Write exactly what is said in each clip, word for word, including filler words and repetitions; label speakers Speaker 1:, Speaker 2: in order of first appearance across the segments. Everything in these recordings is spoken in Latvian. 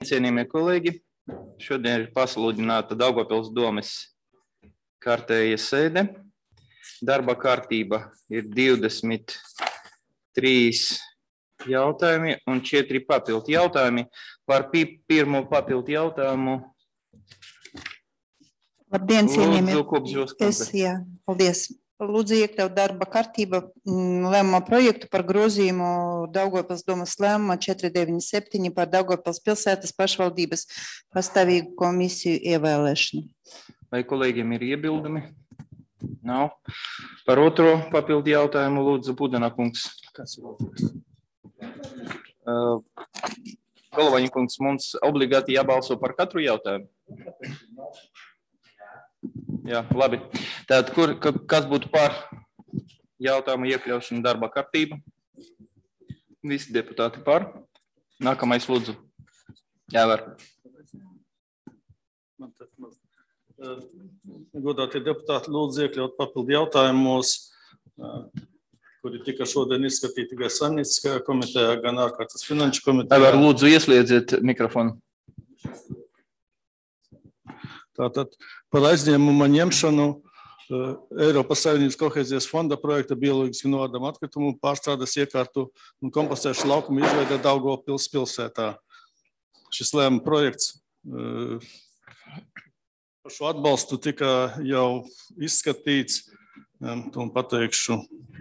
Speaker 1: cienījamie kolēģi, šodien ir pasludināta Daugavpils domes kārtēja sēde. Darba kārtība ir divdesmit trīs jautājumi un četri papildu jautājumi. Par pirmo papildu jautājumu.
Speaker 2: Labdien, cienījamie.
Speaker 1: Lūdzu, Kopžos kundze.
Speaker 2: Es, jā, paldies. Lūdzu iekļaut darba kārtība lēmuma projektu par grozījumu Daugavpils domas lēmuma četri deviņi septiņi par Daugavpils pilsētas pašvaldības pastāvīgu komisiju ievēlēšanu.
Speaker 1: Vai kolēģiem ir iebildumi? Nav. Par otro papildu jautājumu lūdzu Budana kungs. Uh, Galvaņa kungs, mums obligāti jābalso par katru jautājumu? Jā, labi. Tātad, kur, kas būtu par jautājumu iekļaušanu darba kārtība? Visi deputāti par. Nākamais lūdzu. Jā, var.
Speaker 3: Godātie deputāti, lūdzu iekļaut papildu jautājumos, kuri tika šodien izskatīti gan Saimnieciskajā komitejā, gan ārkārtas finanšu komitejā.
Speaker 1: Jā, var, lūdzu iesliedziet mikrofonu.
Speaker 3: Tātad par aizņēmuma ņemšanu uh, Eiropas Savienības kohēzijas fonda projekta bioloģiski noārdama atkritumu pārstrādes iekārtu un kompostēšu laukumu izveida Daugavpils pilsētā. Šis lēmuma projekts uh, par šo atbalstu tika jau izskatīts, um, un pateikšu.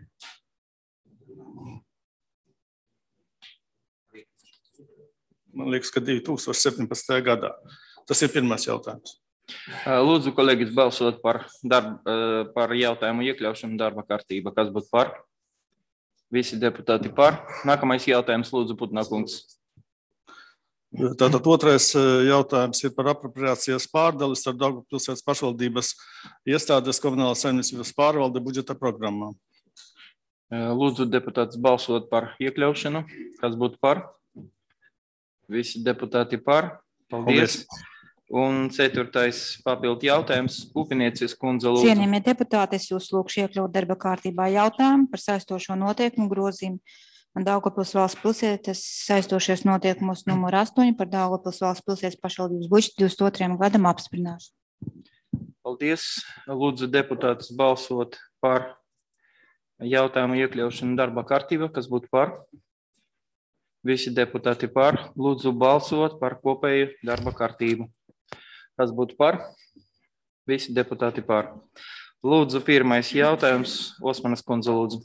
Speaker 3: Man liekas, ka divi tūkstoši septiņpadsmitajā gadā. Tas ir pirmais jautājums.
Speaker 1: Lūdzu, kolēģis, balsot par, darba, par jautājumu iekļaušanu darba kārtība. Kas būtu par? Visi deputāti par. Nākamais jautājums, lūdzu, Putnā kungs.
Speaker 3: Tātad otrais jautājums ir par apropriācijas pārdalis ar Daugavpils pilsētas pašvaldības iestādes komunālās saimniecības pārvalde budžeta programmā.
Speaker 1: Lūdzu, deputāts balsot par iekļaušanu. Kas būtu par? Visi deputāti par. Paldies. Paldies. Un ceturtais papildu jautājums, Upinieces kundze lūdzu.
Speaker 4: Cienījamie deputāti, es jūs lūkšu iekļaut darba kārtībā jautājumu par saistošo noteikumu grozījumu Daugavpils valsts pilsētas saistošies noteikumus numur astoņi par Daugavpils valsts pilsētas pašvaldības budžetu divdesmit otrajam gadam apstiprināšanu.
Speaker 1: Paldies. Lūdzu deputātus balsot par jautājumu iekļaušanu darba kārtībā. Kas būtu par? Visi deputāti par. Lūdzu balsot par kopēju darba kārtību. Kas būtu par? Visi deputāti par. Lūdzu, pirmais jautājums. Osmanas kundze, lūdzu.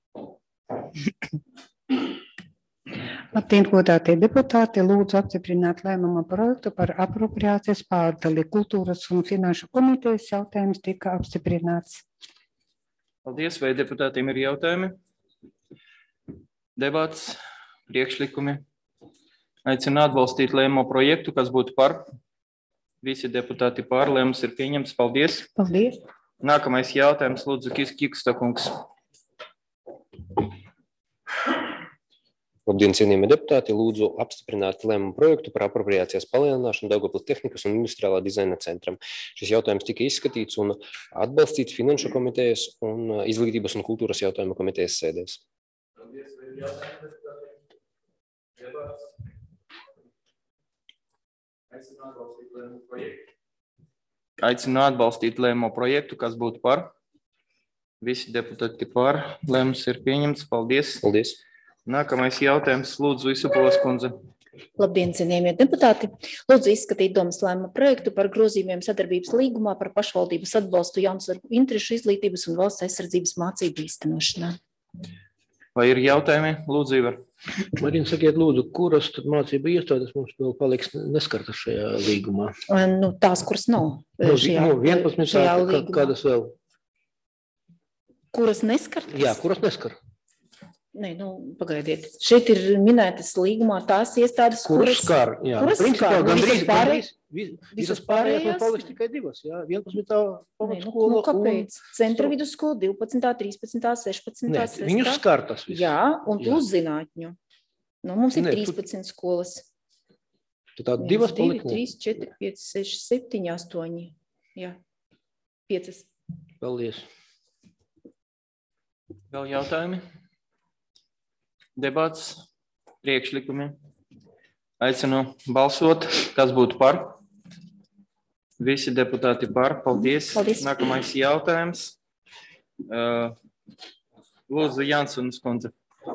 Speaker 5: Labdien, godātie deputāti, lūdzu apstiprināt lēmuma projektu par apropriācijas pārdali. Kultūras un finanšu komitejas jautājums tika apstiprināts.
Speaker 1: Paldies. Vai deputātiem ir jautājumi? Debats, priekšlikumi. Aicinu atbalstīt lēmuma projektu. Kas būtu par? Visi deputāti par. Lēmums ir pieņemts. Paldies.
Speaker 5: Paldies.
Speaker 1: Nākamais jautājums, lūdzu, Kiksta kungs.
Speaker 6: Labdien, cienījamie deputāti, lūdzu apstiprināt lēmumu projektu par apropriācijas palielināšanu Daugavpils tehnikas un industriālā dizaina centram. Šis jautājums tika izskatīts un atbalstīts finanšu komitejas un izglītības un kultūras jautājumu komitejas sēdēs.
Speaker 1: Paldies. Aicinu atbalstīt lēmumu projektu. Aicinu atbalstīt lēmumu projektu. Kas būtu par? Visi deputāti par. Lēmums ir pieņemts. Paldies.
Speaker 6: Paldies.
Speaker 1: Nākamais jautājums, lūdzu, Isupulas kundze.
Speaker 7: Labdien, cienījamie deputāti. Lūdzu izskatīt domas lēmuma projektu par grozījumiem sadarbības līgumā par pašvaldības atbalstu jaunsargu interešu izglītības un valsts aizsardzības mācību īstenošanā.
Speaker 1: Vai ir jautājumi? Lūdzu, Ivar.
Speaker 8: Marina, sakiet, lūdzu, kuras tad mācību iestādes mums vēl paliks neskartas šajā līgumā?
Speaker 7: Nu, tās, kuras nav
Speaker 8: no,
Speaker 7: šajā,
Speaker 8: no, vienpadsmit,
Speaker 7: šajā
Speaker 8: kā,
Speaker 7: līgumā.
Speaker 8: Kādas vēl?
Speaker 7: Kuras neskartas?
Speaker 8: Jā, kuras neskar.
Speaker 7: Nē, nu, pagaidiet. Šeit ir minētas līgumā tās iestādes,
Speaker 8: kuras
Speaker 7: kuras
Speaker 8: skar. Jā,
Speaker 7: kuras
Speaker 8: principā,
Speaker 7: skar.
Speaker 8: Gandrīz,
Speaker 7: Pārējās,
Speaker 8: gandrīz, visas pārējās man paliks tikai divas. Jā, vienpadsmitā pamatskola.
Speaker 7: Nu, nu, kāpēc? Un... Centra vidusskola, divpadsmitā, trīspadsmitā, sešpadsmitā,
Speaker 8: sestā. Viņus skar tas viss.
Speaker 7: Jā, un plus zinātņu. Nu, mums ir Nē, trīspadsmit tu... skolas.
Speaker 8: Tā divas
Speaker 7: palika. trīs, četri, pieci, seši, septiņi, astoņi. Jā, piecas.
Speaker 8: Paldies.
Speaker 1: Vēl jautājumi? Debats, priekšlikumi. Aicinu balsot, kas būtu par. Visi deputāti par. Paldies.
Speaker 7: Paldies.
Speaker 1: Nākamais jautājums. Lūdzu, Jansunas kundze.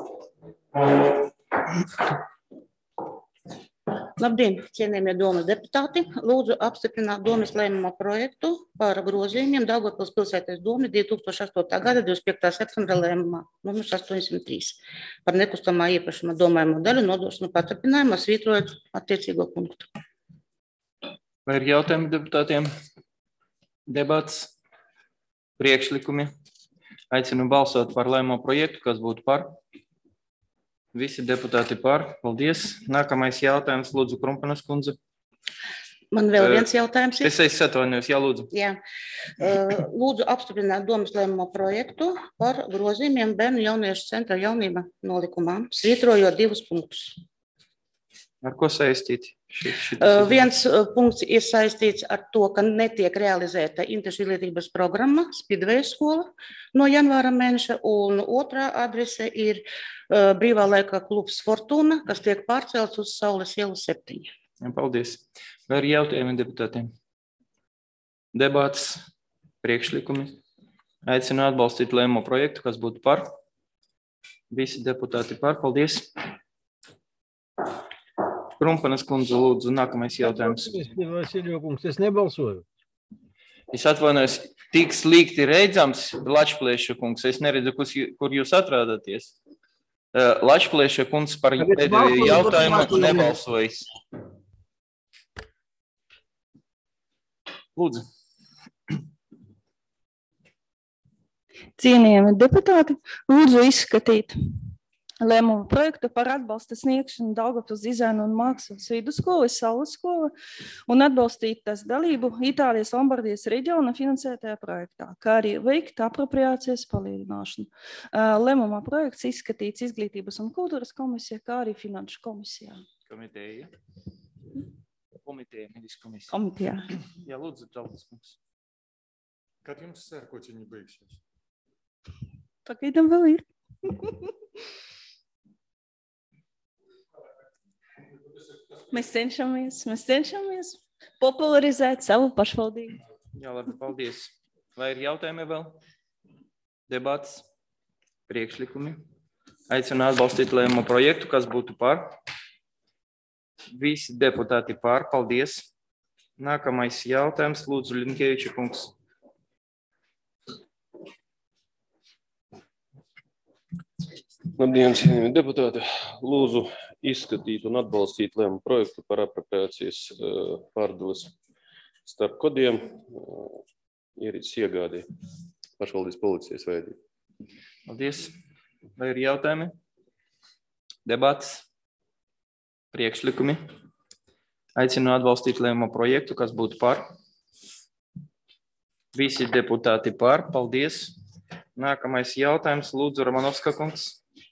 Speaker 9: Labdien, cienījamie domas deputāti. Lūdzu apstiprināt domas lēmuma projektu par grozījumiem Daugavpils pilsētas domas divi tūkstoši astotā gada divdesmit piektā septembra lēmumā numurs astoņsimt trīs par nekustamā īpašuma domājumu daļu nodošanu paturpinājumu, svītrojot attiecīgo punktu.
Speaker 1: Vai ir jautājumi deputātiem? Debats, priekšlikumi. Aicinu balsot par lēmumu projektu, kas būtu par. Visi deputāti par. Paldies. Nākamais jautājums, lūdzu, Krumpanas kundze.
Speaker 9: Man vēl viens jautājums ir.
Speaker 1: Es esmu atvainojos, jā, lūdzu.
Speaker 9: Jā. Lūdzu apstiprināt domas lēmumu projektu par grozījumiem Bērnu jauniešu centra jaunība nolikumā, svītrojot divus punktus.
Speaker 1: Ar ko saistīti?
Speaker 9: Uh, viens uh, punkts ir saistīts ar to, ka netiek realizēta interešu izglītības programma Speedway skola no janvāra mēneša, un otrā adrese ir uh, brīvā laika klubs Fortuna, kas tiek pārcelts uz Saules ielu septiņi.
Speaker 1: Paldies. Vai ir jautājumi deputātiem? Debats, priekšlikumi. Aicinu atbalstīt lēmumu projektu, kas būtu par. Visi deputāti par. Paldies. Krumpanas kundze, lūdzu, nākamais jautājums.
Speaker 8: Es nebalsoju.
Speaker 1: Es atvainojos, tik slikti redzams, Lačplieša kungs, es neredzu, kur jūs atrādaties. Lačplieša kungs par jautājumu nebalsojas. Lūdzu.
Speaker 10: Cienījami deputāti, lūdzu izskatīt lēmumu projektu par atbalsta sniegšanu Daugavpils dizaina un mākslas vidusskolas, Saules skola un atbalstīt tās dalību Itālijas Lombardijas reģiona finansētajā projektā, kā arī veikt apropriācijas palielināšanu. Lēmuma projekts izskatīts Izglītības un kultūras komisijā, kā arī Finanšu komisijā.
Speaker 1: Komiteja. Komiteja, nevis komisija.
Speaker 10: Komitejā.
Speaker 1: Jā, lūdzu, Taldas kungs.
Speaker 11: Kad jums sērkociņi beigsies?
Speaker 10: Pagaidām vēl ir. Mēs cenšamies, mēs cenšamies popularizēt savu pašvaldību.
Speaker 1: Jā, labi, paldies. Vai ir jautājumi vēl? Debats, priekšlikumi. Aicinu atbalstīt lēmumu projektu, kas būtu par. Visi deputāti par. Paldies. Nākamais jautājums, lūdzu, Linkēviča kungs.
Speaker 12: Labdien, deputāti. Lūdzu izskatīt un atbalstīt lēmumu projektu par apropriācijas pārdalis starp kodiem ierīces iegādē pašvaldības policijas veidī.
Speaker 1: Paldies. Vai ir jautājumi? Debats, priekšlikumi. Aicinu atbalstīt lēmumu projektu, kas būtu par. Visi deputāti par. Paldies. Nākamais jautājums, lūdzu, Romanovska kungs.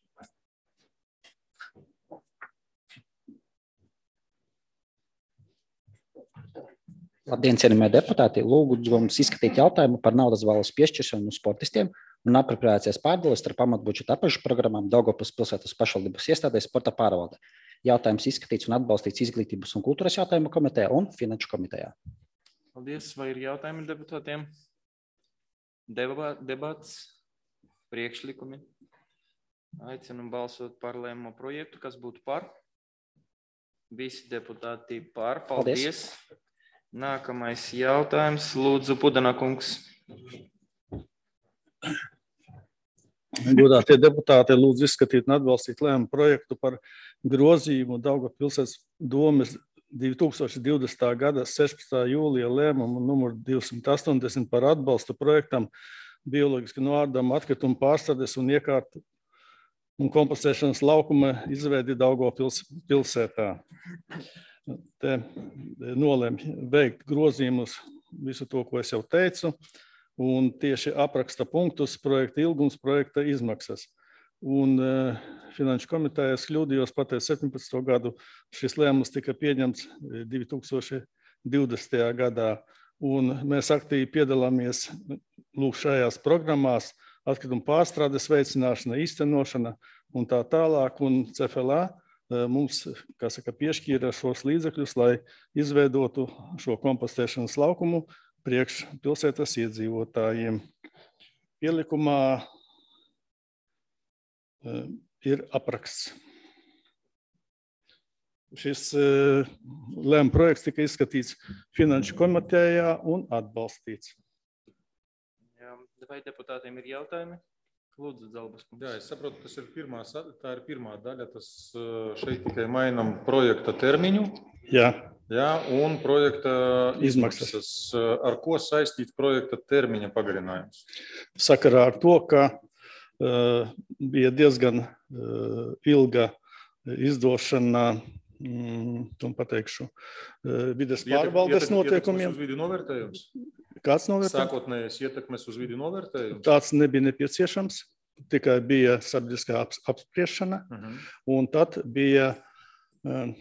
Speaker 13: Labdien, cienījamie deputāti. Lūdzu jums izskatīt jautājumu par naudas valsts piešķiršanu sportistiem un apropriācijas pārdalis starp pamatbudžeta apakšprogrammām Daugavpils pilsētas pašvaldības iestādēs sporta pārvalde. Jautājums izskatīts un atbalstīts Izglītības un kultūras jautājumu komitejā un Finanšu komitejā.
Speaker 1: Paldies. Vai ir jautājumi deputātiem? Debats, priekšlikumi. Aicinu balsot par lēmumu projektu, kas būtu par. Visi deputāti par. Paldies. Paldies. Nākamais jautājums, lūdzu, Pudana kungs.
Speaker 3: Godātie deputāti, lūdzu izskatīt un atbalstīt lēmumu projektu par grozījumu Daugavpils domes divi tūkstoši divdesmitā gada sešpadsmitā jūlija lēmumu numur divsimt astoņdesmit par atbalstu projektam bioloģiski noārdamu atkritumu pārstrādes un iekārtu un kompostēšanas laukuma izveidi Daugavpils pilsētā. Te nolēma veikt grozījumus visu to, ko es jau teicu, un tieši apraksta punktus, projekta ilgums, projekta izmaksas. Un uh, Finanšu komitejā es kļūdījos pateikt septiņpadsmito gadu, šis lēmums tika pieņemts divi tūkstoši divdesmitajā gadā, un mēs aktīvi piedalāmies lūk šajās programmās, atkrituma pārstrādes veicināšana, īstenošana un tā tālāk, un C F L A mums, kā saka, piešķīra šos līdzekļus, lai izveidotu šo kompostēšanas laukumu priekš pilsētas iedzīvotājiem. Pielikumā ir apraksts. Šis lēmuma projekts tika izskatīts Finanšu komitejā un atbalstīts.
Speaker 1: Jā, vai deputātiem ir jautājumi? Lūdzu, Zalbas kungs.
Speaker 11: Jā, es saprotu, tas ir pirmā, tā ir pirmā daļa, tas šeit tikai mainam projekta termiņu.
Speaker 3: Jā.
Speaker 11: Jā, un projekta
Speaker 3: izmaksas.
Speaker 11: izmaksas. Ar ko saistīts projekta termiņa pagarinājums?
Speaker 3: Sakarā ar to, ka uh, bija diezgan uh, ilga izdošana, mm, un pateikšu, uh, vides pārvaldes noteikumiem.
Speaker 11: Ietekmes uz vidi novērtējums?
Speaker 3: Kāds novērtējums?
Speaker 11: Sākotnējais ietekmes uz vidi novērtējums?
Speaker 3: Tāds nebija nepieciešams, tikai bija sabiedriskā apspriešana, uh-huh. Un tad bija um,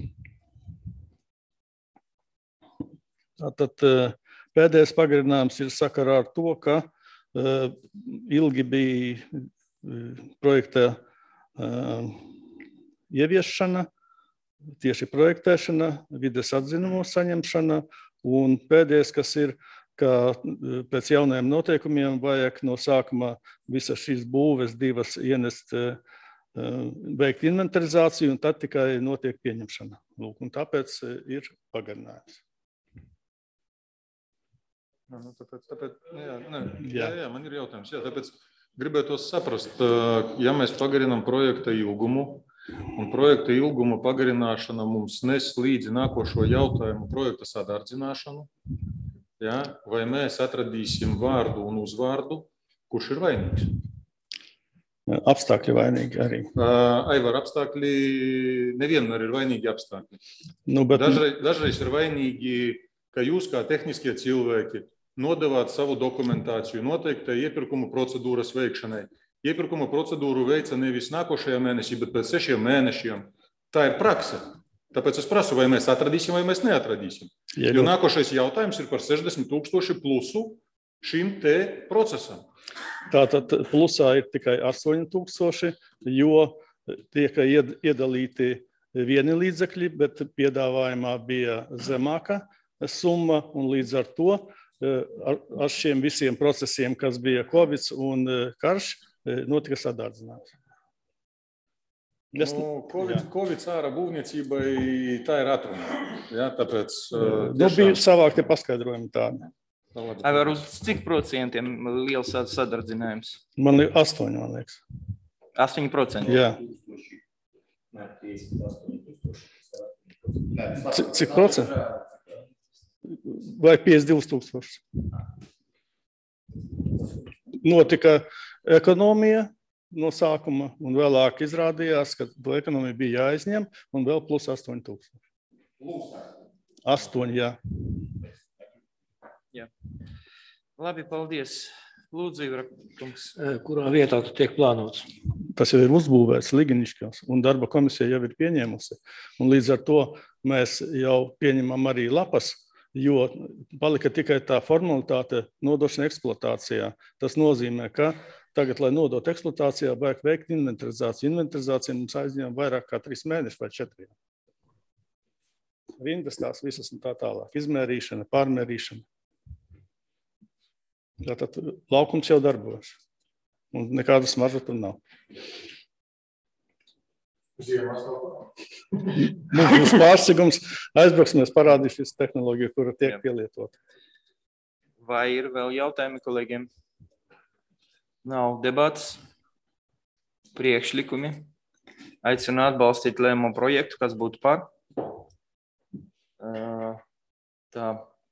Speaker 3: tātad, pēdējais pagarinājums ir sakarā ar to, ka uh, ilgi bija uh, projekta uh, ieviešana, tieši projektēšana, vides atzinumu saņemšana, un pēdējais, kas ir, ka pēc jaunajiem noteikumiem vajag no sākuma visas šīs būves divas ienest, veikt inventarizāciju, un tad tikai notiek pieņemšana. Lūk, un tāpēc ir pagarinājums.
Speaker 11: Nu, tāpēc, tāpēc, jā, ne, jā. Jā, jā, man ir jautājums. Jā, tāpēc gribētos saprast, ja mēs pagarinām projekta ilgumu, un projekta ilguma pagarināšana mums nes līdzi nākošo jautājumu projekta sadardzināšanu, ja? Vai mēs atradīsim vārdu un uzvārdu, kurš ir vainīgs?
Speaker 3: Apstākļi vainīgi arī.
Speaker 11: Aivar, apstākļi nevienmēr ir vainīgi apstākļi.
Speaker 3: Nu, bet...
Speaker 11: dažreiz, dažreiz ir vainīgi, ka jūs kā tehniskie cilvēki nodevāt savu dokumentāciju noteiktai iepirkuma procedūras veikšanai. Iepirkuma procedūru veica nevis nākošajā mēnesī, bet pēc sešiem mēnešiem. Tā ir prakse. Tāpēc es prasu, vai mēs atradīsim, vai mēs neatradīsim. Ja, jo nākošais jautājums ir par sešdesmit tūkstoši plusu šim te procesam.
Speaker 3: Tātad plusā ir tikai astoņi tūkstoši, jo tiek iedalīti vieni līdzekļi, bet piedāvājumā bija zemāka summa, un līdz ar to ar, ar šiem visiem procesiem, kas bija Covid un karš, notika sadārdzinājums.
Speaker 11: Nu, Covid, Covid ārā būvniecībai tā ir atruna. Ja, tāpēc,
Speaker 3: nu, bija savāk te paskaidrojumi tādi.
Speaker 1: Ar uz cik procentiem liels sadardzinājums?
Speaker 3: Man ir astoņi, man liekas.
Speaker 1: astoņi procenti?
Speaker 3: Jā. Cik, cik procenti? Vai piecdesmit divi tūkstoši? Notika ekonomija no sākuma, un vēlāk izrādījās, ka to ekonomiju bija jāizņem, un vēl plus astoņi tūkstoši. Astoņi, jā.
Speaker 1: Jā. Labi, paldies. Lūdzu, Ivra kungs.
Speaker 8: Kurā vietā tu tiek plānots?
Speaker 3: Tas jau ir uzbūvēts Liginiškās, un darba komisija jau ir pieņēmusi. Un līdz ar to mēs jau pieņemam arī lapas, jo palika tikai tā formalitāte nodošana eksploatācijā. Tas nozīmē, ka tagad, lai nodot eksploatācijā, vajag veikt inventarizāciju. Inventarizācija mums aizņem vairāk kā trīs mēneši vai četri. Rindas tās visas un tā tālāk. Izmērīšana, pārmērīšana. Tātad laukums jau darbojas. Un nekāda smarža tur nav. Mums būs pārsigums. Aizbrauksimies parādīt šis tehnoloģija, kura tiek pielietota.
Speaker 1: Vai ir vēl jautājumi kolēģiem? Nav debats, priekšlikumi. Aicinu atbalstīt lēmumu projektu, kas būtu par. Tā.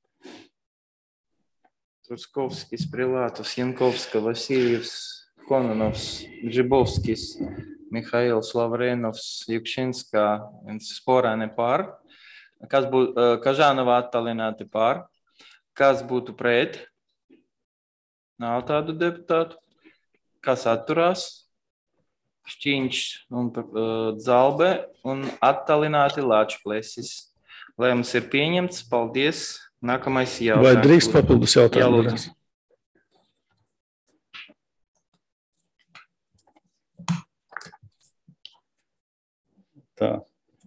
Speaker 1: Turskovskis, Prilātovs, Jankovska, Vasiljevs, Kononovs, Džibovskis, Mihails, Lavrenovs, Jukšinska un Sporāne par. Kas būtu, Kažānova attālināti par. Kas būtu pret? Nav tādu deputātu. Kas atturās? Šķiņš un uh, Zalbe un attālināti Lāčplēsis. Lēmums ir pieņemts. Paldies. Nākamais jautājums.
Speaker 3: Vai drīkst papildus jautājumu?
Speaker 1: Jā,
Speaker 3: Tā.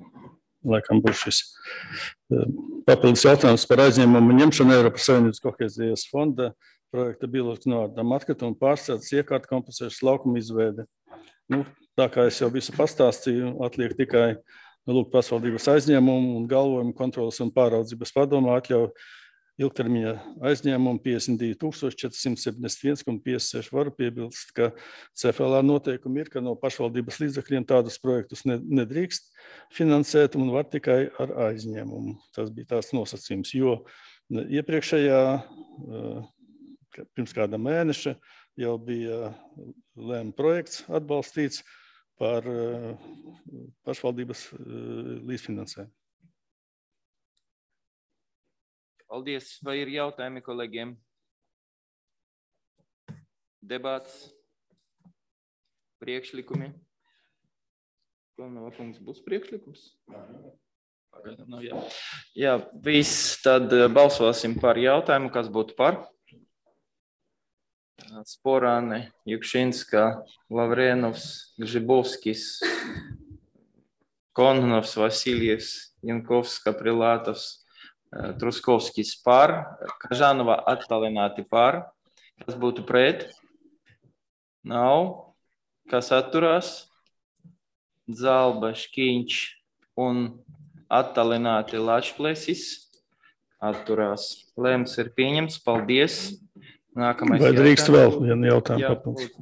Speaker 3: laikam būs šis papildus jautājums par aizņēmumu ņemšanu Eiropas Savienības kohēzijas fonda projekta bioloģiski novērtējumu atkritumu pārstrādes iekārtu kompensēšanas laukuma izveide. Nu, tā kā es jau visu pastāstīju, atliek tikai lūk pašvaldības aizņēmumu un galvojumu kontrolas un pāraudzības padomā atļauj ilgtermiņa aizņēmumu piecdesmit divi tūkstoši četri simti septiņdesmit viens komats piecdesmit seši. Varu piebilst, ka C F L A noteikumi ir, ka no pašvaldības līdzekļiem tādus projektus nedrīkst finansēt un var tikai ar aizņēmumu. Tas bija tās nosacījums, jo iepriekšējā, pirms kāda mēneša, jau bija lēma projekts atbalstīts par pašvaldības līdzfinansējumu.
Speaker 1: Paldies. Vai ir jautājumi kolēģiem? Debats, priekšlikumi. Kolnava kungs, būs priekšlikums? No, jā. jā, viss, tad balsosim par jautājumu, kas būtu par. Sporāne, Jukšinska, Lavrenovs, Gžibovskis, Konnovs, Vasiljevs, Jankovska, Prilātovs, Truskovskis par, Kažanova attālināti par. Kas būtu pret? Nav. Kas atturās? Zalba, Škiņš un attālināti Lačplēsis atturās. Lēmums ir pieņemts. Paldies. Nākamais
Speaker 3: Vai drīkst vēl vienu jautājumu papildus?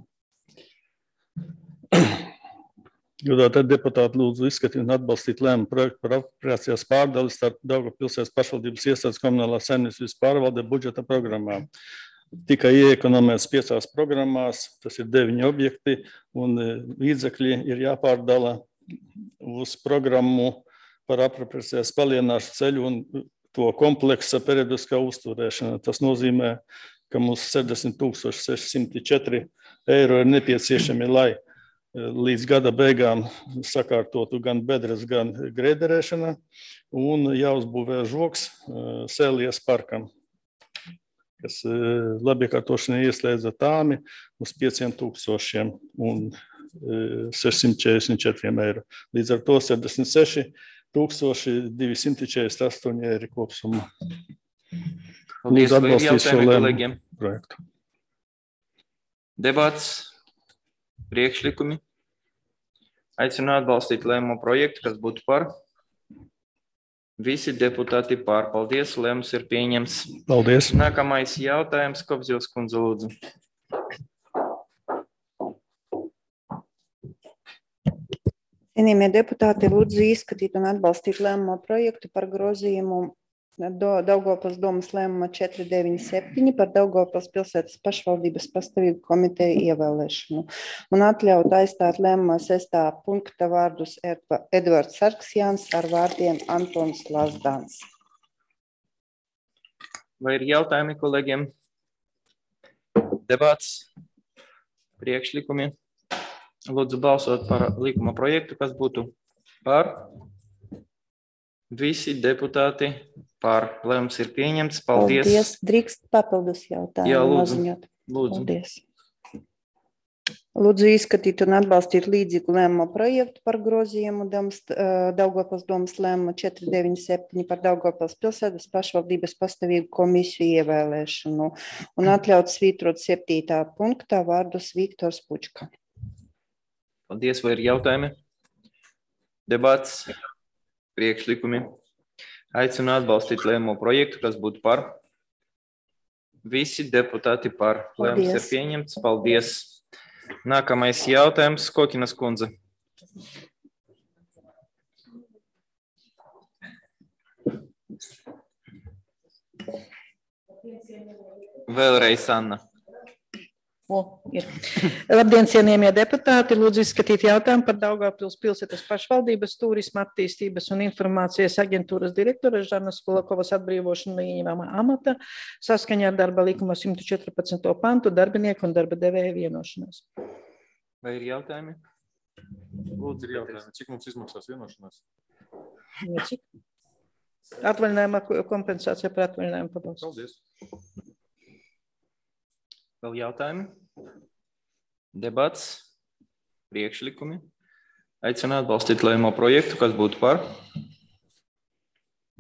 Speaker 3: Godātie deputāti, lūdzu izskatīt un atbalstīt lēmumu projektu par apropriācijas pārdali starp Daugavpils pašvaldības iestādes komunālās saimniecības pārvalde budžeta programmām. Tikai ieekonomēts piecās programmās, tas ir deviņi objekti, un līdzekļi ir jāpārdala uz programmu par apropriācijas palielināšanu ceļu un to kompleksa periodiskā uzturēšana. Tas nozīmē, ka mums sešdesmit tūkstoši seši simti četri eiro ir nepieciešami, lai līdz gada beigām sakārtotu gan bedres, gan grēderēšana un jāuzbūvē žoks Sēlijas parkam, kas labiekārtošanai ieslēdza tāmi uz pieciem tūkstošiem un sešsimt četrdesmit četri eiro. Līdz ar to sešdesmit seši tūkstoši divi simti četrdesmit astoņi eiro kopsumā.
Speaker 1: Paldies, vai ir jautājumi kolēģiem?
Speaker 3: Projektu.
Speaker 1: Debats. Priekšlikumi. Aicinu atbalstīt lēmumu projektu, kas būtu par. Visi deputāti par. Paldies, lēmums ir pieņems.
Speaker 3: Paldies.
Speaker 1: Nākamais jautājums, Kopzils kundze, lūdzu.
Speaker 2: Cienījamie deputāti, lūdzu izskatīt un atbalstīt lēmumu projektu par grozījumu Daugavpils domas lēmuma četri deviņi septiņi par Daugavpils pilsētas pašvaldības pastāvīgu komiteju ievēlēšanu un atļaut aizstāt lēmumā sestā punkta vārdus Edvards Sarksjāns ar vārdiem Antons Lazdāns.
Speaker 1: Vai ir jautājumi kolēģiem? Debats, priekšlikumi. Lūdzu balsot par likuma projektu, kas būtu par. Visi deputāti par. Lēmums ir pieņemts. Paldies.
Speaker 2: Paldies. Drīkst papildus jautājumu.
Speaker 1: Jā, lūdzu.
Speaker 2: Noziņot.
Speaker 1: Lūdzu.
Speaker 2: Paldies. Lūdzu izskatīt un atbalstīt līdzīgu lēmumu projektu par grozījumu Daugavpils domas lēmumu četri deviņi septiņi par Daugavpils pilsētas pašvaldības pastāvīgu komisiju ievēlēšanu un atļaut svītrot septītā punktā vārdus Viktors Pučka.
Speaker 1: Paldies, vai ir jautājumi? Debats, priekšlikumi. Aicinu atbalstīt lēmumu projektu, kas būtu par. Visi deputāti par. Lēmums ir pieņemts. Paldies. Nākamais jautājums, Kokinas kundze. Vēlreiz Anna.
Speaker 14: O, ir. Labdien, cienījamie deputāti! Lūdzu izskatīt jautājumu par Daugavpils pilsētas pašvaldības turisma attīstības un informācijas aģentūras direktora Žanas Kulakovas atbrīvošanu no ieņemamā amata saskaņā ar darba likuma simt četrpadsmito pantu darbinieku un darba devēja vienošanās.
Speaker 1: Vai ir jautājumi?
Speaker 11: Lūdzu, ir jautājumi. Cik mums izmaksās vienošanās?
Speaker 14: Cik? Atvaļinājuma kompensācija par atvaļinājumu pabalstu.
Speaker 11: Paldies.
Speaker 1: Vēl jautājumi? Debats, priekšlikumi. Aicinu atbalstīt lēmumu projektu, kas būtu par.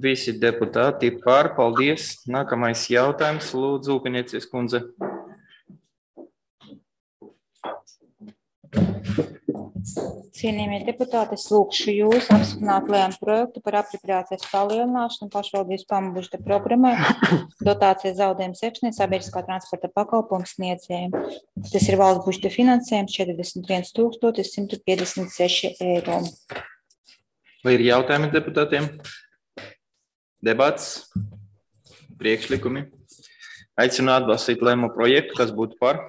Speaker 1: Visi deputāti par. Paldies. Nākamais jautājums. Lūdzu, Upenieces kundze.
Speaker 4: Cienījamie deputāti, es lūkšu jūs apstiprināt lēmumu projektu par apropriācijas palielināšanu pašvaldības pamatbudžeta programmai dotācijas zaudējumu sekšanai sabiedriskā transporta pakalpojumu sniedzējiem. Tas ir valsts budžeta finansējums četrdesmit viens tūkstotis simt piecdesmit seši eiro.
Speaker 1: Vai ir jautājumi deputātiem? Debats? Priekšlikumi? Aicinu atbalstīt lēmumu projektu, kas būtu par.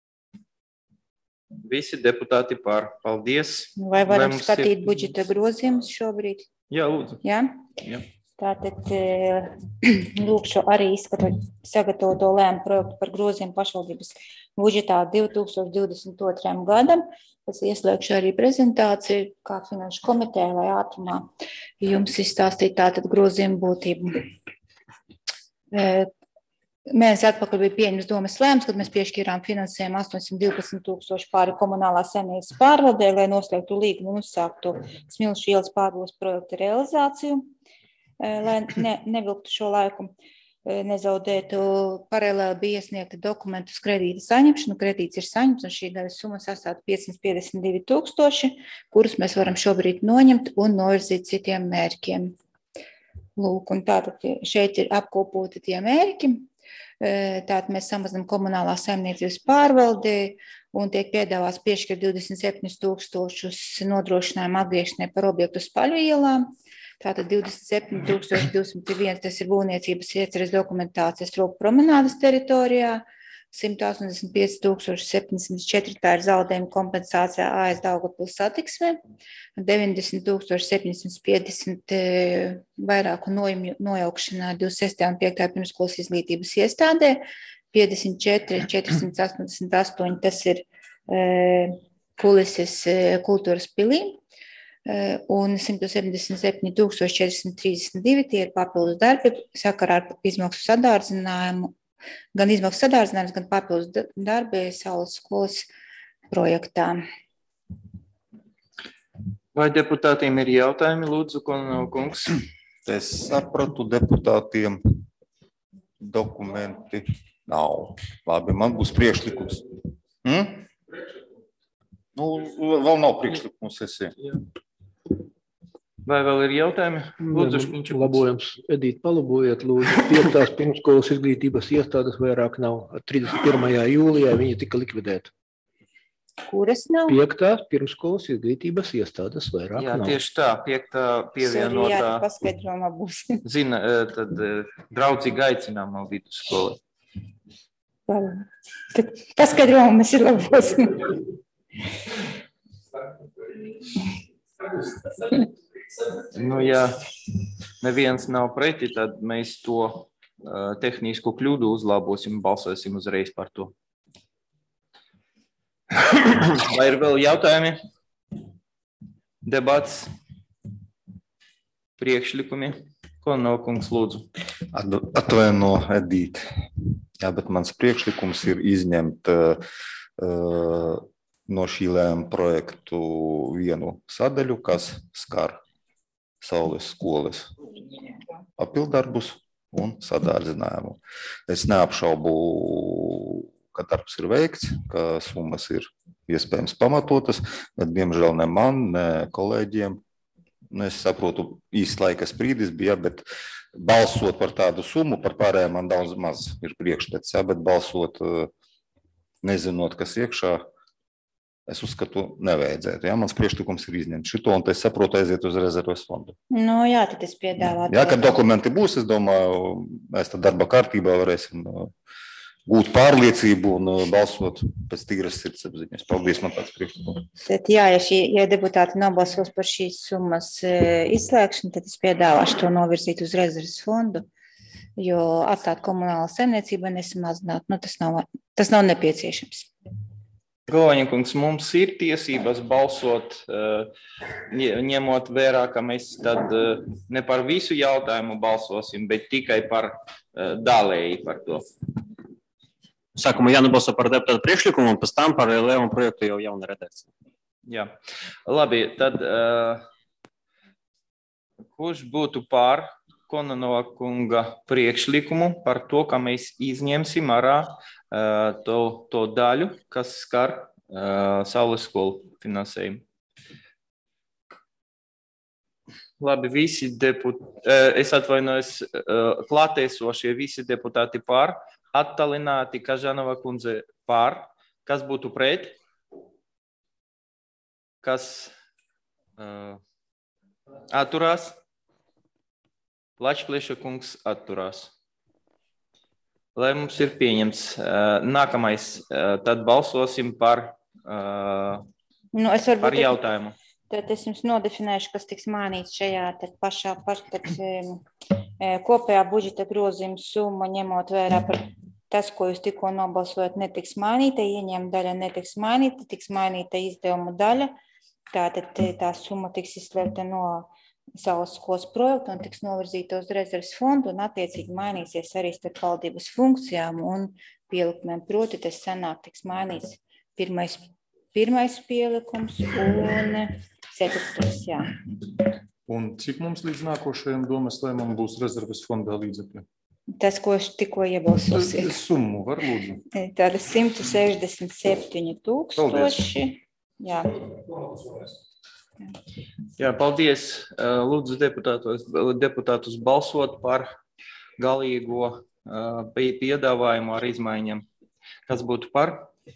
Speaker 1: Visi deputāti par. Paldies.
Speaker 4: Vai varam
Speaker 1: Lēmums
Speaker 4: skatīt
Speaker 1: ir-
Speaker 4: budžeta grozījumus šobrīd?
Speaker 1: Jā, lūdzu.
Speaker 4: Jā?
Speaker 1: Jā.
Speaker 4: Tātad eh, lūkšu arī izskatot sagatavoto lēmumu projektu par grozījumu pašvaldības budžetā divi tūkstoši divdesmit otrajam gadam. Es ieslēgšu arī prezentāciju kā finanšu komiteja, lai ātrumā jums izstāstītu tātad grozījumu būtību. Eh, Mēnesi atpakaļ bija pieņems domas lēmums, kad mēs piešķīrām finansējumu astoņsimt divpadsmit tūkstoši pāri komunālās saimniecības pārvaldē, lai noslēgtu līgumu un uzsāktu Smilšu ielas pārbūves projekta realizāciju, eh, lai ne, nevilktu šo laiku, eh, nezaudētu. Paralēli bija iesniegti dokumentu uz kredīta saņemšanu. Kredīts ir saņemts un šī gada summa sastāv piecsimt piecdesmit divi tūkstoši, kurus mēs varam šobrīd noņemt un novirzīt citiem mērķiem. Lūk, un tātad šeit ir apkopoti tie mērķi. Tātad mēs samazinām komunālās saimniecības pārvaldi un tiek piedāvāts piešķirt divdesmit septiņus tūkstošus nodrošinājumu atgriešanai par objektu Spaļu ielām. Tātad divdesmit septiņi tūkstoši divsimt viens, tas ir būvniecības ieceres dokumentācijas Roku promenādes teritorijā. simt astoņdesmit pieci tūkstoši septiņsimt četri, tā ir zaudējuma kompensācijā A S Daugavpils satiksmē, deviņdesmit tūkstoši septiņsimt piecdesmit vairāku nojumju nojaukšanā divdesmit sestajā un piektajā pirmskolas izglītības iestādē, piecdesmit četri četrsimt astoņdesmit astoņi, tas ir e, kulises e, kultūras pilī, e, un simt septiņdesmit septiņi tūkstoši četrsimt trīsdesmit divi, tie ir papildus darbi sakarā ar izmaksu sadārdzinājumu. Gan izmaksu sadārdzinājums, gan papildus darbi Saules skolas projektā.
Speaker 1: Vai deputātiem ir jautājumi? Lūdzu, kungs.
Speaker 15: Es sapratu, deputātiem dokumenti nav. Labi, man būs priekšlikums. Hmm? Nu, vēl nav priekšlikums esi.
Speaker 1: Vai vēl ir jautājumi? Lūdzu, Škiņčukungs.
Speaker 8: Labojums, Edīt, palabojiet, lūdzu. Piektās pirmskolas izglītības iestādes vairāk nav. trīsdesmit pirmajā jūlijā viņi tika likvidēti.
Speaker 4: Kuras nav?
Speaker 8: Piektās pirmskolas izglītības iestādes vairāk
Speaker 1: Jā,
Speaker 8: nav.
Speaker 1: tieši tā, piektā pievienotā.
Speaker 4: Jā, paskaidrojumā būs.
Speaker 1: Zina, tad draudzīgi aicinām no vidusskolas.
Speaker 4: Tad paskaidrojumā mēs ir labosim.
Speaker 1: Nu, ja neviens nav preti, tad mēs to uh, tehnisku kļūdu uzlabosim, balsosim uzreiz par to. Vai ir vēl jautājumi? Debats? Priekšlikumi? Ko nav kungs lūdzu?
Speaker 15: Atvaino, Edīt. Jā, bet mans priekšlikums ir izņemt uh, no šī lēmuma projektu vienu sadaļu, kas skar Saules skolas papildarbus un sadārdzinājumu. Es neapšaubu, ka darbs ir veikts, ka summas ir iespējams pamatotas, bet diemžēl ne man, ne kolēģiem. Es saprotu, īsts laika sprīdis bija, bet balsot par tādu summu, par pārējām man daudz maz ir priekšstats, ja, bet balsot nezinot, kas iekšā, es uzskatu, nevajadzētu. Ja? Mans priekšlikums ir izņemt šito, un es saprotu, aiziet uz rezerves fondu.
Speaker 4: Nu jā, tad es piedāvātu.
Speaker 15: Jā, kad dokumenti būs, es domāju, mēs tad darba kārtībā varēsim gūt pārliecību un balsot pēc tīras sirdsapziņas. Paldies, man tāds priekšlikums.
Speaker 4: Tad jā, ja, šī, ja deputāti nobalsos par šīs summas izslēgšanu, tad es piedāvāšu to novirzīt uz rezerves fondu, jo atstāt komunālo saimniecību nesamazināt, nu tas nav, tas nav nepieciešams.
Speaker 1: Galvaņkungs, mums ir tiesības balsot, ņemot vērā, ka mēs tad ne par visu jautājumu balsosim, bet tikai par dalēji par to.
Speaker 16: Sākumā jānobalso par deputātu priekšlikumu un pēc tam par lēmumu projektu jau jauna redakcija.
Speaker 1: Jā, labi, tad uh, kurš būtu pār Kononova kunga priekšlikumu par to, ka mēs izņemsim ārā uh, to, to daļu, kas skar uh, Saules skolu finansējumu. Labi, visi deputāti, es atvainojos, klātesošie visi deputāti pār, attālināti Kažanova kundze pār, kas būtu pret, kas uh, atturās, Lačplieša kungs atturās. Lēmums ir pieņemts. Nākamais, tad balsosim par,
Speaker 4: nu,
Speaker 1: par jautājumu.
Speaker 4: Tad es jums nodefinēšu, kas tiks mainīts šajā tad pašā par, tad, kopējā budžeta grozījuma summa, ņemot vērā par tas, ko jūs tikko nobalsojat, netiks mainīta, ieņēmuma daļa netiks mainīta, tiks mainīta izdevuma daļa. Tātad tā summa tiks izslēgta no Saules skolas projektu un tiks novirzīta uz rezerves fondu un attiecīgi mainīsies arī starp valdības funkcijām un pielikumiem. Proti, tas sanāk tiks mainīts pirmais, pirmais pielikums un ceturtais, jā.
Speaker 11: Un cik mums līdz nākošajam domas lēmumam būs rezerves fondā līdzekļi?
Speaker 4: Tas, ko tikko iebalsosiet.
Speaker 11: Summu var lūdzu?
Speaker 4: Tāda simt sešdesmit septiņi tūkstoši. Jā.
Speaker 1: Jā, paldies. Lūdzu deputātus, deputātus balsot par galīgo piedāvājumu ar izmaiņām. Kas būtu par?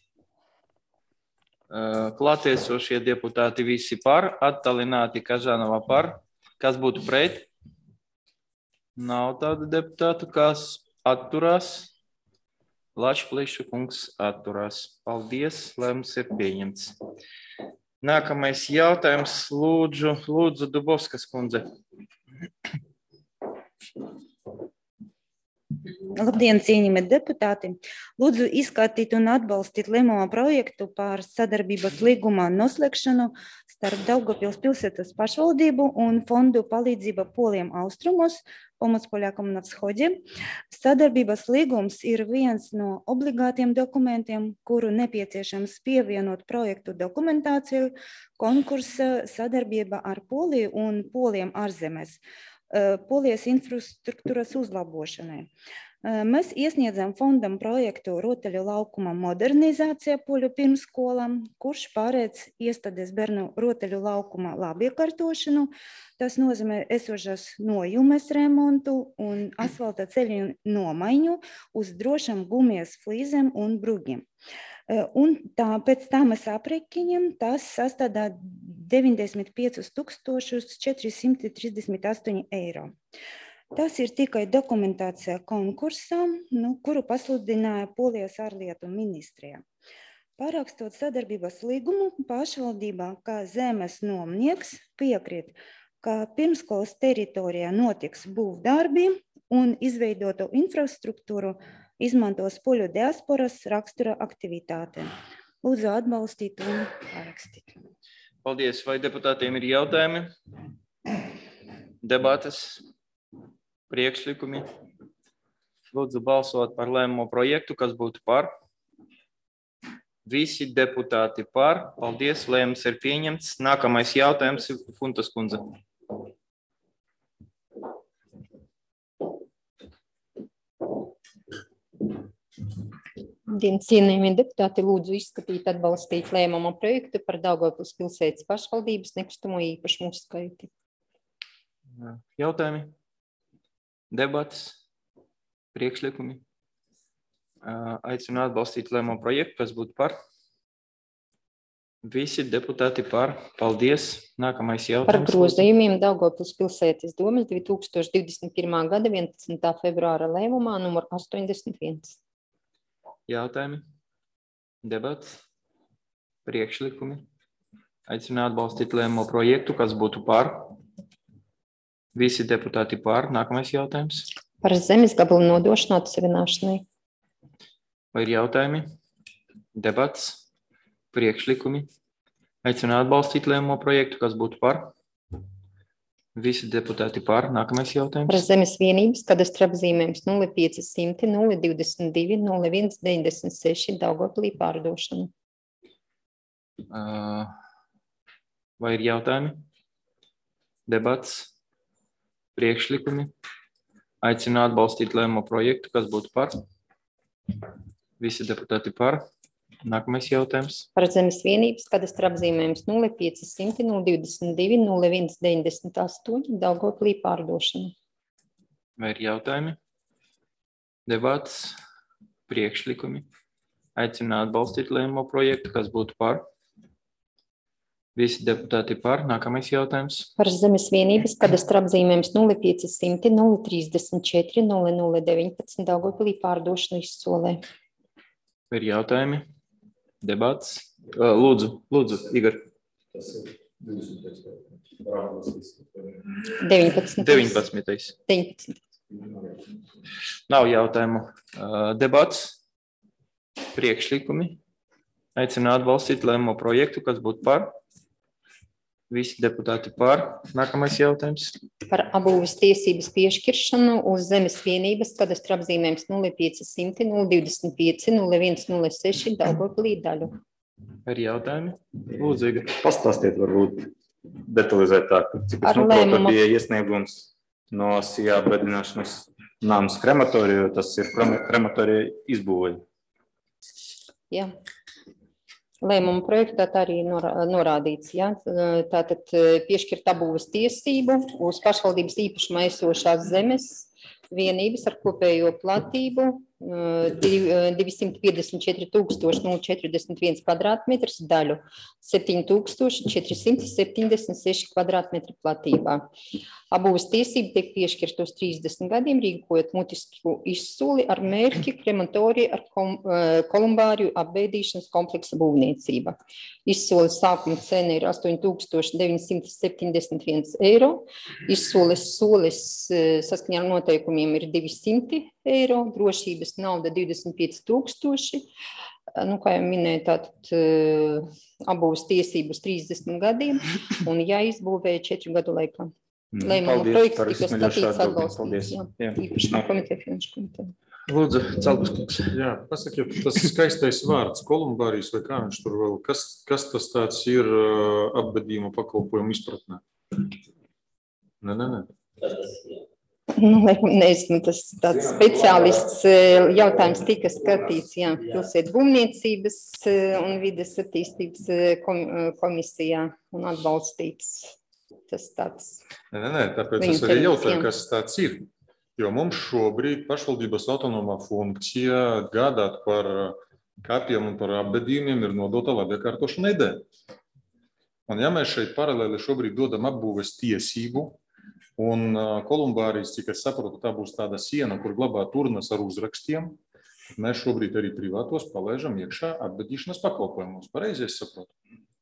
Speaker 1: Klātiesošie deputāti visi par, attālināti Kažanova par. Kas būtu pret? Nav tādu deputātu, kas atturās. Lačplieša kungs atturās. Paldies, lēmums ir pieņemts. Nākamais jautājums, lūdzu, lūdzu Dubovskas kundze.
Speaker 4: Labdien, cienījamie deputāti! Lūdzu izskatīt un atbalstīt lēmumu projektu par sadarbības līguma noslēgšanu starp Daugavpils pilsētas pašvaldību un fondu palīdzība Poliem austrumos, Pomoc Poļākam na Vschodē. Sadarbības līgums ir viens no obligātiem dokumentiem, kuru nepieciešams pievienot projektu dokumentāciju konkursa sadarbība ar Poliju un Poliem ārzemēs, Polijas infrastruktūras uzlabošanai. Mēs iesniedzam fondam projektu rotaļu laukuma modernizācija Poļu pirmskolām, kurš pārēdz iestādes bērnu rotaļu laukuma labiekārtošanu. Tas nozīmē esošas nojumes remontu un asfalta ceļu nomaiņu uz drošam gumijas flīzēm un brugiem. Un tā, pēc tam mēs aprēķinām, tas sastādā deviņdesmit piecus tūkstošus četri simti trīsdesmit astoņi eiro. Tas ir tikai dokumentācija konkursam, nu, kuru pasludināja Polijas ārlietu ministrija. Parakstot sadarbības līgumu, pašvaldībā kā zemes nomnieks piekrīt, ka pirmskolas teritorijā notiks būvdarbi un izveidoto infrastruktūru izmantos poļu diasporas rakstura aktivitātēm. Lūdzu atbalstīt un parakstīt.
Speaker 1: Paldies. Vai deputātiem ir jautājumi? Debates? Priekšlikumi? Lūdzu balsot par lēmumu projektu, kas būtu par. Visi deputāti par. Paldies, lēmums ir pieņemts. Nākamais jautājums ir Funtas kundze.
Speaker 17: Cienījamie deputāti, lūdzu izskatīt atbalstīt lēmumu projektu par Daugavpils pilsētas pašvaldības nekustamo īpašumu uzskaiti.
Speaker 1: Jautājumi? Debates? Priekšlikumi? Aicinu atbalstīt lēmumu projektu, kas būtu par. Visi deputāti par. Paldies. Nākamais jautājums.
Speaker 17: Par grozījumiem Daugavpils pilsētas domes divi tūkstoši divdesmit pirmā gada vienpadsmitā februāra lēmumā numur astoņdesmit viens.
Speaker 1: Jautājumi? Debates? Priekšlikumi? Aicinu atbalstīt lēmumu projektu, kas būtu par. Visi deputāti par. Nākamais jautājums.
Speaker 17: Par zemes gabalu nodošanu atsevināšanai.
Speaker 1: Vai ir jautājumi? Debates? Priekšlikumi? Aicinu atbalstīt lēmumu projektu, kas būtu par. Visi deputāti par. Nākamais jautājums.
Speaker 17: Par zemes vienības kadastra apzīmējums nulle pieci simti nulle divdesmit divi nulle viens deviņdesmit seši Daugavpilī pārdošanu.
Speaker 1: Vai ir jautājumi? Debats? Priekšlikumi? Aicinu atbalstīt lēmumu projektu, kas būtu par. Visi deputāti par. Nākamais jautājums.
Speaker 17: Par zemes vienības kadastra apzīmējums nulle pieci simti nulle divdesmit divi nulle viens deviņdesmit astoņi Daugavpilī pārdošana.
Speaker 1: Vai ir jautājumi? Debats, priekšlikumi. Aicinu atbalstīt lēmumu projektu, kas būtu par. Visi deputāti par. Nākamais jautājums.
Speaker 17: Par zemes vienības kadastra apzīmējums nulle pieci simti nulle trīsdesmit četri nulle nulle deviņpadsmit Daugavpilī pārdošana izsolē.
Speaker 1: Vai ir jautājumi? Debats. Lūdzu, lūdzu, Igor.
Speaker 17: deviņpadsmit.
Speaker 1: deviņpadsmit.
Speaker 17: deviņpadsmit.
Speaker 1: Nav jautājumu. Debats. Priekšlikumi. Aicinu atbalstīt lēmumu projektu, kas būtu par. Visi deputāti par. Nākamais jautājums.
Speaker 17: Par apbūves tiesības piešķiršanu uz zemes vienības kadastra apzīmējums nulle pieci simti nulle divdesmit pieci nulle viens nulle seši Daugavpilī daļu.
Speaker 1: Ir jautājumi? Lūdzu, Igor.
Speaker 18: Pastāstiet varbūt detalizētāk, cik es saprotu, bija iesniegums no Sijā bedināšanas nāmas krematoriju, tas ir krematorija izbūve.
Speaker 17: Jā. Lēmuma projektā tā arī norādīts, ja? Tātad piešķirt apbūves tiesību uz pašvaldības īpašumā esošās zemes vienības ar kopējo platību divsimt piecdesmit četri tūkstoši četrdesmit viens kvadrātmetrs daļu septiņi tūkstoši četri simti septiņdesmit seši kvadrātmetri platībā. Apbūves tiesība tiek piešķirta uz trīsdesmit gadiem, rīkojot mutisku izsoli ar mērķi krematoriju ar kolumbāriju apbēdīšanas kompleksa būvniecība. Izsoles sākuma cena ir astoņi tūkstoši deviņsimt septiņdesmit viens eiro. Izsoles solis saskaņā ar noteikumiem ir divi simti eiro, drošības nauda divdesmit pieci tūkstoši. Nu, kā jau minēju, tātad apbūves tiesību uz trīsdesmit gadiem un jāizbūvē četru gadu laikā. Lēmuma projekts tika skatīts atbalstīts. Īpašā komiteja, finanšu komiteja.
Speaker 1: Lūdzu, Celgas kungs.
Speaker 11: Jā, pasakiet, tas skaistais vārds, kolumbārijas vai kā viņš tur vēl, kas, kas tas tāds ir apbedījuma pakalpojumu izpratnē? Nē, nē, nē.
Speaker 17: Nu, nezinu, tas tāds speciālists jautājums tika skatīts, jā, pilsētu būvniecības un vides attīstības komisijā un atbalstīts. Tas tāds.
Speaker 11: Nē, nē, nē, tāpēc es arī jautāju, kas tāds ir. Jo mums šobrīd pašvaldības autonomā funkcija gādāt par kapiem un par apbedījumiem ir nodota labiekārtošanai dēļ. Un ja mēs šeit paralēli šobrīd dodam apbūves tiesību, un kolumbārijas, cik es saprotu, tā būs tāda siena, kur glabā turnas ar uzrakstiem, mēs šobrīd arī privātos palaižam iekšā apbedīšanas pakalpojumus. Pareizi es saprotu?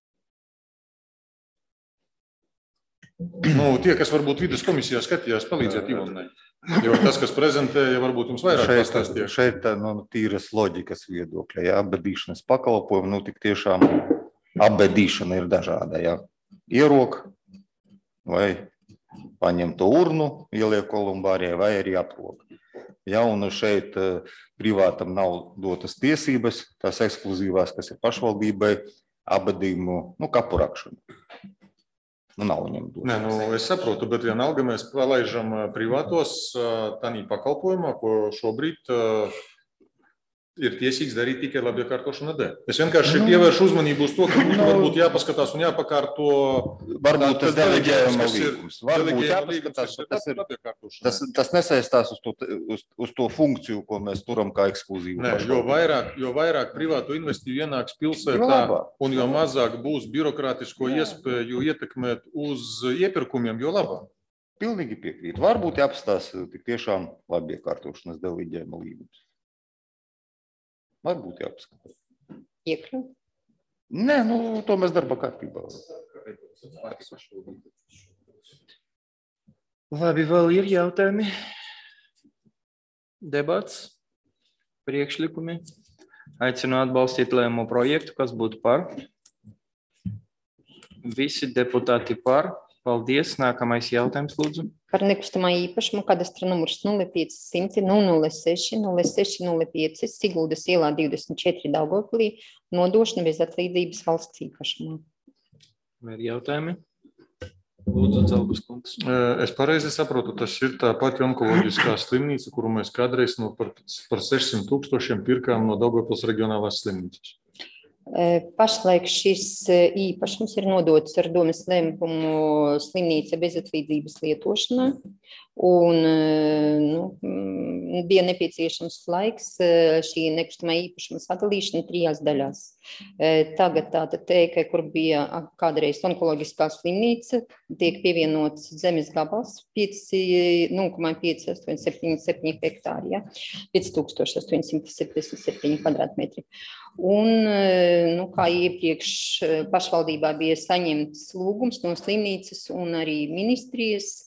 Speaker 11: Nu, tie, kas varbūt vidas komisijā skatījās, palīdziet Ivonai. Jo tas, kas prezentēja, varbūt jums vairāk pastāstīja.
Speaker 15: Šeit nu, tīras loģikas viedokļa, ja, apbedīšanas pakalpojumi, nu tik tiešām apbedīšana ir dažāda, ja. Ierok vai paņem to urnu, ieliek kolumbārijai vai arī aprok. Ja, un šeit privātam nav dotas tiesības, tās ekskluzīvās, kas ir pašvaldībai, apbedījumu, nu, kapu rakšanu. Nu, nav viņam dotas.
Speaker 11: Nē, nu, es saprotu, bet vienalga mēs palaižam privātos tādā pakalpojumā, ko šobrīd ir tiesīgs darīt tikai labiekārtošana dēļ. Es vienkārši nu, pievēršu uzmanību uz to, ka būtu varbūt jāpaskatās un jāpakārto.
Speaker 15: Varbūt tas deleģējuma līgums. Varbūt jāpaskatās, tas, ir, tas, tas nesaistās uz to, uz, uz to funkciju, ko mēs turam kā ekskluzīvu.
Speaker 11: Nē, jo vairāk, jo vairāk privātu investīvu ienāks pilsētā un jo mazāk būs birokrātisko Jā. iespēju ietekmēt uz iepirkumiem, jo labāk.
Speaker 15: Pilnīgi piekrīt. Varbūt jāpastās tik tiešām labiekārtošanas deleģējuma līgums. Varbūt jāpaskatās.
Speaker 17: Iekļūt?
Speaker 15: Nē, nu, to mēs darba kārtībā.
Speaker 1: Labi, vēl ir jautājumi. Debats, priekšlikumi. Aicinu atbalstīt lēmumu projektu, kas būtu par. Visi deputāti par. Paldies. Nākamais jautājums, lūdzu.
Speaker 17: Par nekustamā īpašumu kadastra numurs nulle pieci simti nulle seši nulle seši nulle pieci Siguldas ielā divdesmit četri Daugavpilī nodošana bez atlīdzības valsts īpašumā.
Speaker 1: Vai ir jautājumi? Lūdzu, Dzelbas kungs.
Speaker 11: Es pareizi saprotu, tas ir tā pati onkoloģiskā slimnīca, kuru mēs kādreiz no par, par sešsimt tūkstošiem pirkām no Daugavpils reģionālās slimnīcas.
Speaker 17: Pašlaik šis īpašums ir nodots ar domas lēmumu slimnīca bezatlīdzības lietošanā, un nu, bija nepieciešams laiks šī nekustamā īpašuma sadalīšana trijās daļās. Tagad tātad teikai, kur bija kādreiz onkoloģiskā slimnīca, tiek pievienots zemes gabals nulle komā pieci astoņi septiņi septiņi hektāri, ja? pieci tūkstoši astoņi simti septiņdesmit septiņi kvadrātmetri. Un, nu, kā iepriekš pašvaldībā bija saņemts lūgums no slimnīcas un arī ministrijas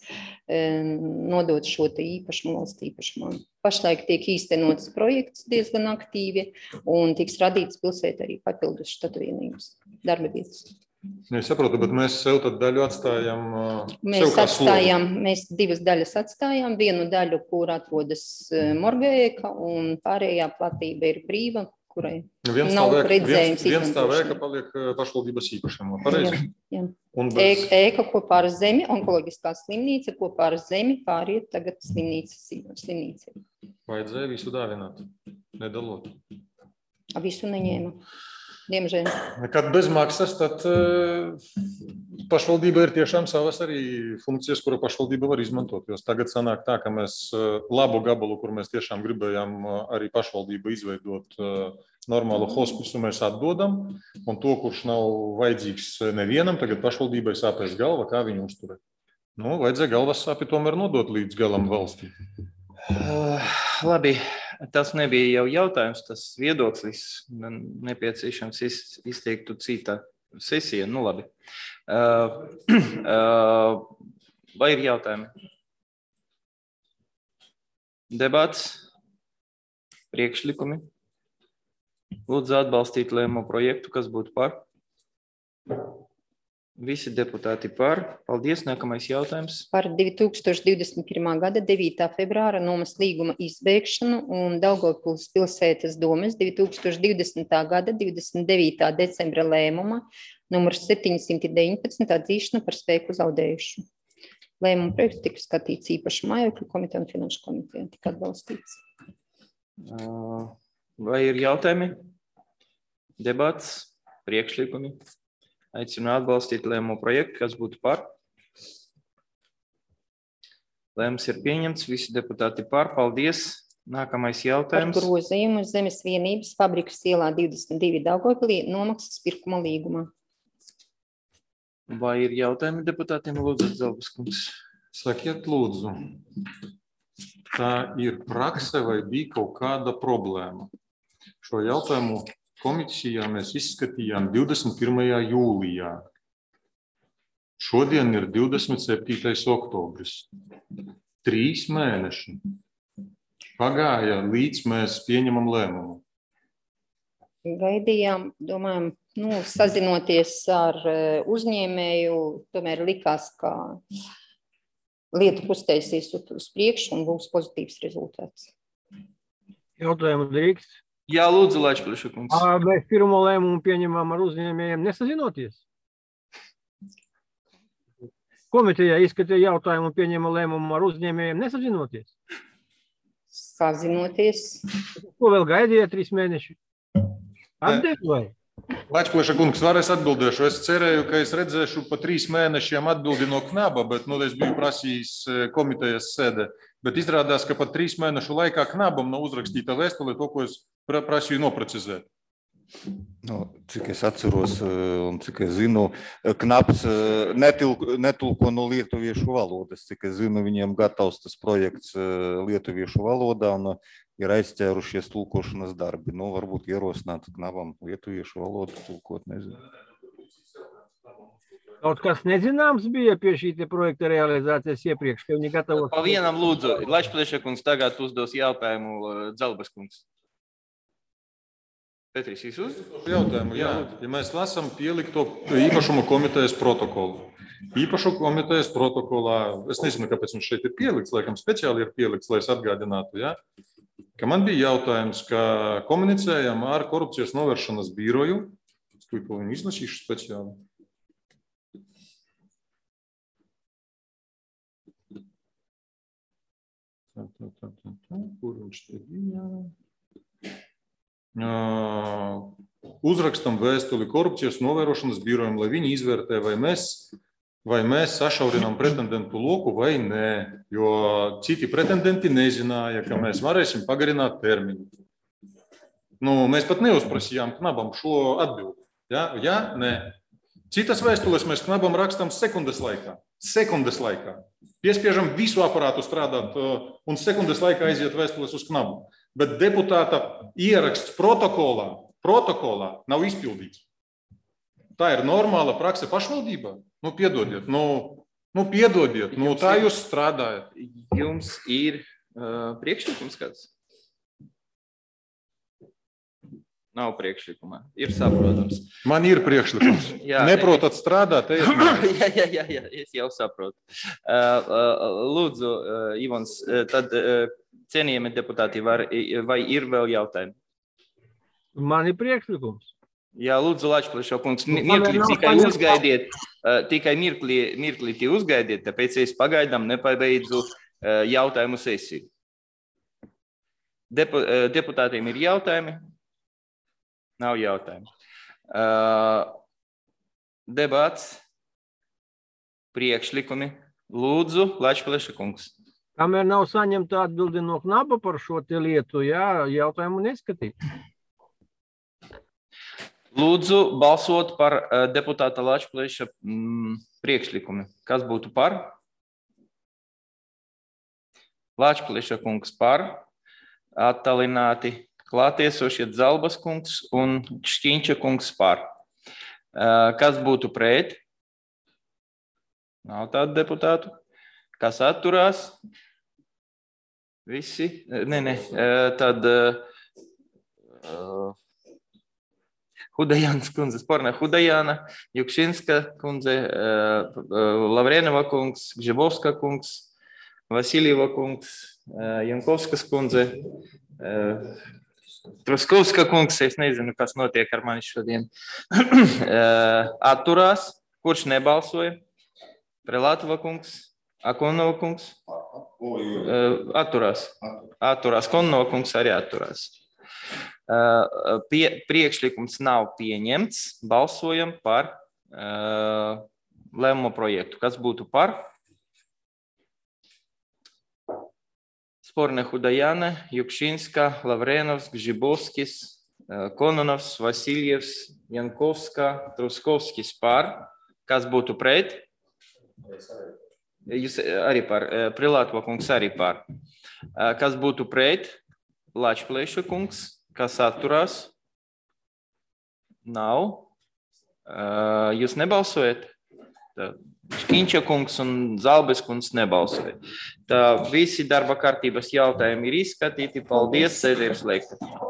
Speaker 17: nodot šo te īpašumu valsts īpašumā. Pašlaik tiek īstenots projekts diezgan aktīvi un tiks radīts pilsētā arī papildus štatuvienības darba vietas.
Speaker 11: Es saprotu, bet mēs sev tad daļu atstājam.
Speaker 17: Mēs atstājām, mēs divas daļas atstājām, vienu daļu, kur atrodas morgēka, un pārējā platība ir brīva, kurai
Speaker 11: viens
Speaker 17: nav
Speaker 11: viens,
Speaker 17: redzējums
Speaker 11: viens tā
Speaker 17: izmantošanai.
Speaker 11: vēka paliek pašvaldības īpašumā, pareizi?
Speaker 17: Jā, jā.
Speaker 11: Un bez...
Speaker 17: Ēka, ēka kopā ar zemi, onkoloģiskā slimnīca kopā ar zemi pāriet tagad slimnīca.
Speaker 11: Vajadzēja visu dāvināt, nedalot.
Speaker 17: Visu neņēma. Diemžēl.
Speaker 11: Kad bez maksas, tad uh, pašvaldība ir tiešām savas arī funkcijas, kuru pašvaldība var izmantot. Jo tagad sanāk tā, ka mēs uh, labu gabalu, kur mēs tiešām gribējām uh, arī pašvaldību izveidot uh, normālu hospisu, mēs atdodam, un to, kurš nav vajadzīgs nevienam, tagad pašvaldībai sāpēs galva, kā viņu uzturēt. Nu, vajadzēja galvas sāpi tomēr nodot līdz galam valstī.
Speaker 1: Uh, labi, tas nebija jau jautājums, tas viedoklis nepieciešams izteiktu citā sesija. Nu, labi. Uh, uh, vai ir jautājumi? Debats? Priekšlikumi? Lūdzu atbalstīt lēmumu projektu, kas būtu par? Visi deputāti par. Paldies. Nākamais jautājums.
Speaker 17: Par divi tūkstoši divdesmit pirmā gada devītā februāra nomas līguma izbeigšanu un Daugavpils pilsētas domes divi tūkstoši divdesmitā gada divdesmit devītā decembra lēmuma numur septiņsimt deviņpadsmit atzīšanu par spēku zaudējušu. Lēmuma projekts tika skatīts īpaši mājokļu komiteja un finanšu komiteja, tika atbalstīts.
Speaker 1: Vai ir jautājumi? Debats? Priekšlikumi? Aicinu atbalstīt lēmumu projektu, kas būtu par. Lēmums ir pieņemts, visi deputāti par. Paldies. Nākamais jautājums.
Speaker 17: Par grozījumu Zemes vienības fabrikas ielā divdesmit divi Daugavpilī nomaksas pirkuma līgumā.
Speaker 1: Vai ir jautājumi deputātiem? Lūdzu, Dzelbas kungs.
Speaker 11: Sakiet, lūdzu, tā ir prakse vai bija kaut kāda problēma? Šo jautājumu komisijā mēs izskatījām divdesmit pirmajā jūlijā. Šodien ir divdesmit septītais oktobris. Trīs mēneši pagāja, līdz mēs pieņemam lēmumu.
Speaker 17: Gaidījām, domājam, nu, sazinoties ar uzņēmēju, tomēr likās, ka lieta pustēsies uz priekšu un būs pozitīvs rezultāts.
Speaker 8: Jautājumu drīkst?
Speaker 1: Jā, lūdzu, Laičplīša kungs.
Speaker 8: Mēs pirmo lēmumu pieņemam ar uzņēmējiem nesazinoties? Komitejā izskatīja jautājumu un pieņēma lēmumu ar uzņēmējiem nesazinoties?
Speaker 17: Sazinoties.
Speaker 8: Ko vēl gaidīja trīs mēneši? Atdev vai?
Speaker 11: Laičplīša kungs, var es atbildēšu. Es cerēju, ka es redzēšu pa trīs mēnešiem atbildi no Knaba, bet nu, es biju prasījis komitejas sēdē. Bet izrādās, ka pat trīs mēnešu laikā Knabam nav uzrakstīta vēstule to, ko es prasīju noprecizēt.
Speaker 15: Nu, cik es atceros un cik es zinu, Knabs netulko, netulko no lietuviešu valodas. Cik es zinu, viņiem gatavs tas projekts lietuviešu valodā un ir aizķērušies tulkošanas darbi. Nu, varbūt ierosināt Knabam lietuviešu valodu tulkot, nezinu.
Speaker 8: Kaut kas nezināms bija pie šī projekta realizācijas iepriekš, ka viņi gatavo...
Speaker 1: Pa vienam lūdzu, Laičplīša kungs tagad uzdos jautājumu Dzelbas kungs. Petris, jūs uz?
Speaker 11: Jautājumu, jā. Ja mēs lasām pielikto īpašumu komitejas protokolu. Īpašu komitejas protokolā, es nezinu, kāpēc viņš šeit ir pielikts, laikam speciāli ir pielikts, lai es atgādinātu, jā. Ka man bija jautājums, ka komunicējam ar korupcijas novēršanas biroju. Es to viņu izlasīšu speciāli. Tā, tā, tā, tā, tā. Kur viņš te bija? Uh, uzrakstam vēstuli korupcijas novērošanas birojam, lai viņi izvērtē, vai mēs, vai mēs sašaurinām pretendentu loku vai nē, jo citi pretendenti nezināja, ka mēs varēsim pagarināt termiņu. Nu, mēs pat neuzprasījām Knabam šo atbildi. Ja? Ja? Nē. Citas vēstules mēs Knabam rakstam sekundes laikā. Sekundes laikā. Piespiežam visu aparātu strādāt un sekundes laikā aiziet vēstules uz Knabu. Bet deputāta ieraksts protokolā, protokolā nav izpildīts. Tā ir normāla prakse pašvaldībā. Nu, piedodiet, nu, nu, piedodiet, nu, tā jūs strādājat.
Speaker 1: Jums ir uh, priekšlikums kāds? Nav priekšlikumā. Ir saprotams.
Speaker 11: Man ir priekšlikums. Jā, neprotat strādāt, ejiet mājās.
Speaker 1: jā, jā, jā, jā, es jau saprotu. Uh, uh, lūdzu, uh, Ivans, uh, tad uh, cienījami deputāti, var, vai ir vēl jautājumi?
Speaker 19: Man ir priekšlikums.
Speaker 1: Jā, lūdzu, Lačplēša kungs, mirkli tikai uzgaidiet, uh, tikai mirkli, mirkli tie uzgaidiet, tāpēc es pagaidām nepabeidzu uh, jautājumu sesiju. Depu, uh, deputātiem ir jautājumi? Nav jautājumu. Uh, debats, priekšlikumi. Lūdzu, Lačplēša kungs.
Speaker 19: Kamēr nav saņemta atbildi no Knaba par šo te lietu, jā, jautājumu neskatīt.
Speaker 1: Lūdzu, balsot par uh, deputāta Lačplēša mm, priekšlikumi. Kas būtu par? Lačplēša kungs par. Attalināti. Klātiesošie Zalbas kungs un Šķiņča kungs par. Kas būtu pret? Nav tādu deputātu. Kas atturās? Visi? Nē, nē. Tad uh, Hudajānas kundze, Sporna Hudajāna, Jukšinska kundze, uh, uh, Lavrenova kungs, Gžibovska kungs, Vasiljeva kungs, uh, Jankovskas kundze, uh, Truskovska kungs, es nezinu, kas notiek ar mani šodien, atturās, kurš nebalsoja, Prelatova kungs, Akonova kungs, atturās, atturās, Konova kungs arī atturās. Pie, priekšlikums nav pieņemts, balsojam par uh, lēmumu projektu. Kas būtu par? Sporna Hudajana, Jukšinska, Lavrenovs, Gžibovskis, Kononovs, Vasiljevs, Jankovska, Truskovskis par. Kas būtu pret? Jūs arī par. Prilatova kungs arī par. Kas būtu pret? Lačplēša kungs. Kas atturās? Nav. Jūs nebalsojat? Tā. Šķiņča kungs un Zalbes kungs nebalsoja. Tā visi darba kārtības jautājumi ir izskatīti. Paldies, sēde ir slēgta.